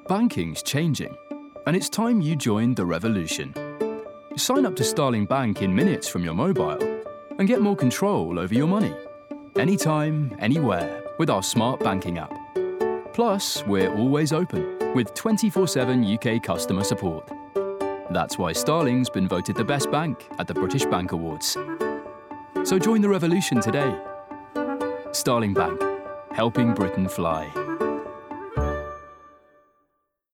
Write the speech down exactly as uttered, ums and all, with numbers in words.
Banking's changing, and it's time you joined the revolution. Sign up to Starling Bank in minutes from your mobile and get more control over your money. Anytime, anywhere, with our smart banking app. Plus, we're always open, with twenty-four seven U K customer support. That's why Starling's been voted the best bank at the British Bank Awards. So join the revolution today. Starling Bank, helping Britain fly.